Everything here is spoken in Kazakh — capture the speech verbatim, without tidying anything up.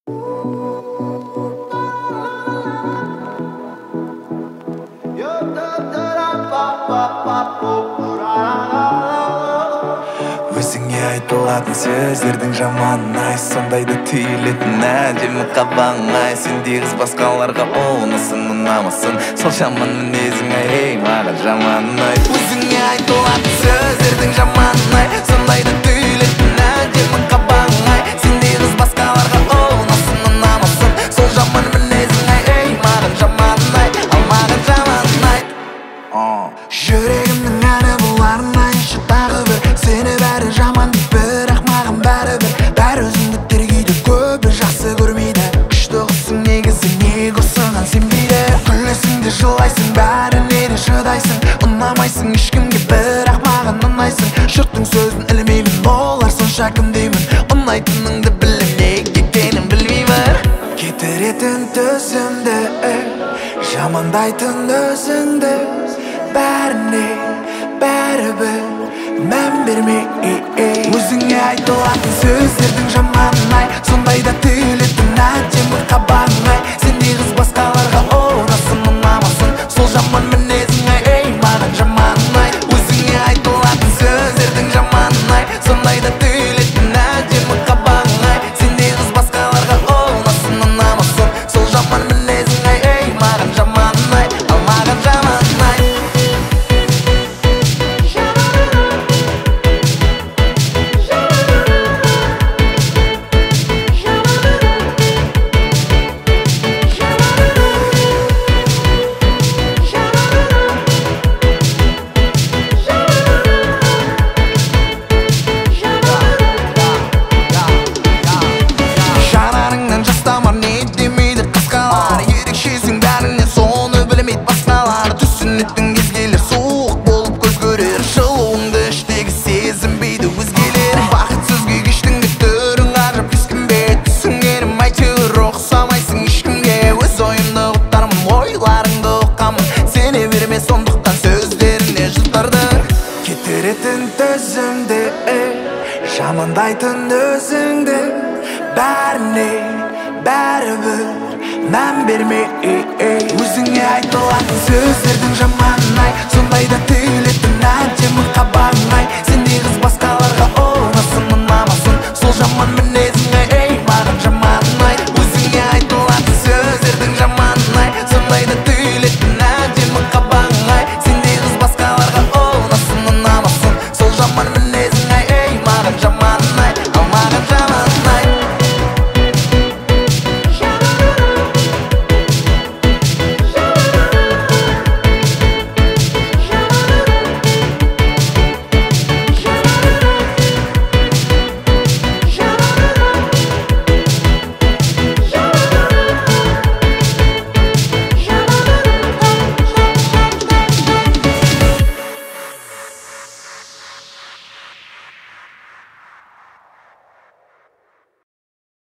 Өзіңе айтылатын сөздердің жаманай, сондайды түйілетін әдемі қабаңай. Сендей қыз басқаларға ұнасың, ұнамасын, сол жаман мінезің ай, ей маған жаманай. Өзіңе айтылатын сөздердің жаманай, сондайды түйілетін әдемі қабаңай. Сендей қыз басқаларға ұнасың, ұнамасын, сол жаман мінезің ай, ей маған жаманай, ал маған жаманай. Жүрегімнің әні бұл арнайшы тағы бір, сені бәрі жаман деп, бірақ маған бәрібір. Бәрі өзіңді тергейді, көбі жақсы көрмейді. Күшті қызсың негізі, неге осыған сенбейді. Күлесің де жылайсың, бәріне де шыдайсың. Ұнамайсың ешкімге, бірақ маған ұнайсың. Жұрттың сөзін ілмеймін, олар сонша кім деймін. Ұнайтыныңды білем, неге екенін білмеймін. Кетіретін төзімді, жамандайтын өзіңді. Бәріне бәрібір мән берме. Өзіңе айтылатын сөздердің жаманай, сондайда түйілетін әдемі қабаңай. Сендей қыз басқаларға ұнасың, ұнамасын, сол жаман мінезің ай, ей маған жаманай. Өзіңе айтылатын сөздердің жаманай, сондайда түйілетін әдемі қабаңай. Сендей қыз басқаларға ұнасың, ұнамасын, сол жаман мінезің ай, ей маған жаманай, ал маған жаманай. Түсінетін кезгелер суық болып көз көрер, жылуыңды іштегі сезінбейді өзгелер. Бақытсыз күй кештің де түрің ғажап кескінбе, түсінгенім әйтеуір ұқсамайсың ешкімге. Өз ойымды ұқтармын, ойларыңды ұққамын, сене берме сондықтан сөздеріне жұтардың. Кетіретін төзімді, жамандайтын өзіңді. Бәріне бәрібір мән берме. Өзіңе айтылатын сөздердің жаманай, сондайда түйілетін әдемі қабаңай. Сендей қыз басқа